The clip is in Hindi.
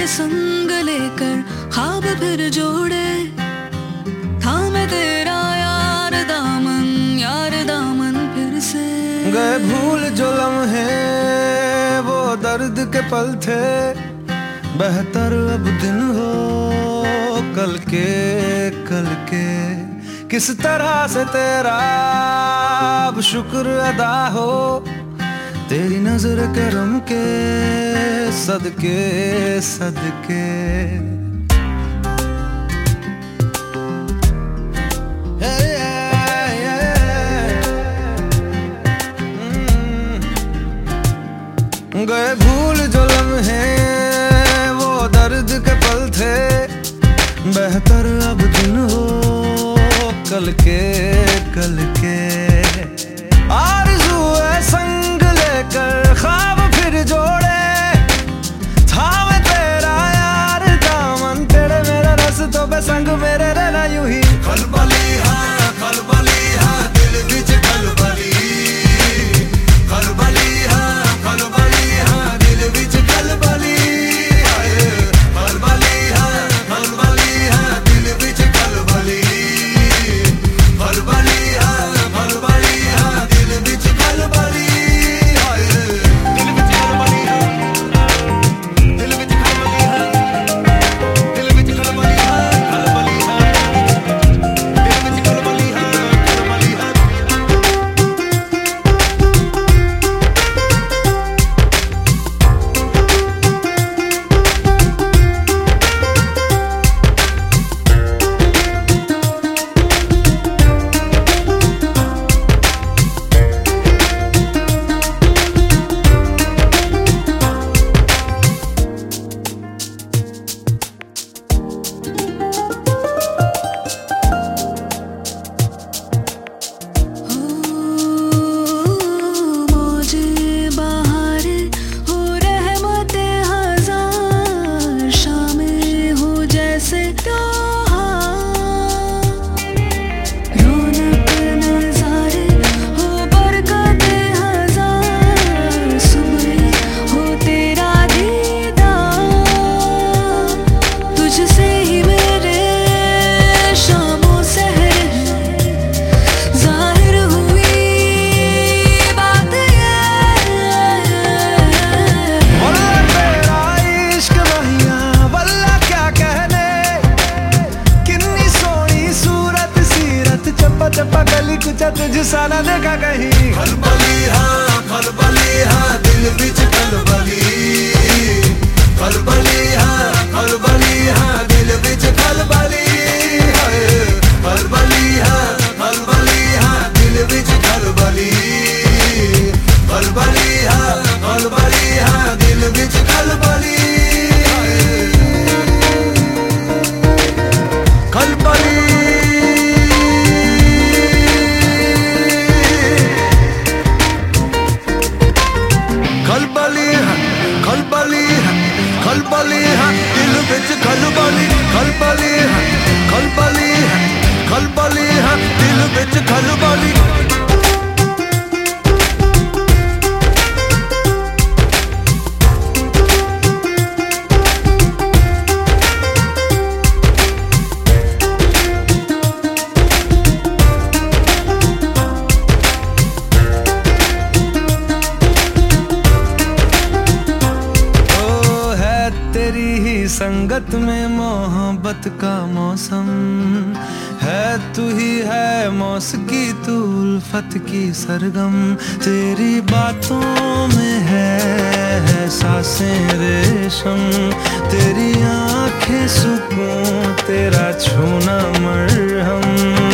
संग लेकर ख्वाब फिर जोड़े, थामे तेरा यार दामन फिर से। गए भूल जो लम्हे वो दर्द के पल थे, बेहतर अब दिन हो कल के। किस तरह से तेरा अब शुक्र अदा हो, तेरी नजर करम के सदके। गए भूल जो लम्हे वो दर्द के पल थे, बेहतर अब दिन हो कल के। आरज़ू है संग लेकर ख्वाब फिर जोड़े, थामे तेरा यार दामन, तेरे मेरे रस्तों पे संग मेरे रहना यूं ही। खलबली हाँ दिल विच खलबली, खलबली हाँ दिल विच खलबली, खलबली हाँ दिल विच खलबली, खलबली हाँ दिल विच खलबली, दिल विच खलबली हाँ, दिल विच खलबली हाँ, दिल विच खलबली हाँ, खलबली हाँ, दिल विच खलबली हाँ, खलबली हाँ। चप्पा गली कुछ तुझसा ना देखा कहीं। खलबली हाँ दिल विच खलबली, खलबली हाँ दिल विच खलबली, खलबली हाँ दिल विच खलबली, खलबली हाँ दिल विच खलबली, खलबली खलबली हाँ दिल विच खलबली, खलबली हाँ दिल विच खलबली। तेरी ही संगत में मोहब्बत का मौसम है, तू ही है मौसिकी तू उल्फत की सरगम, तेरी बातों में है सांसें रेशम, तेरी आंखें सुकून तेरा छूना मरहम।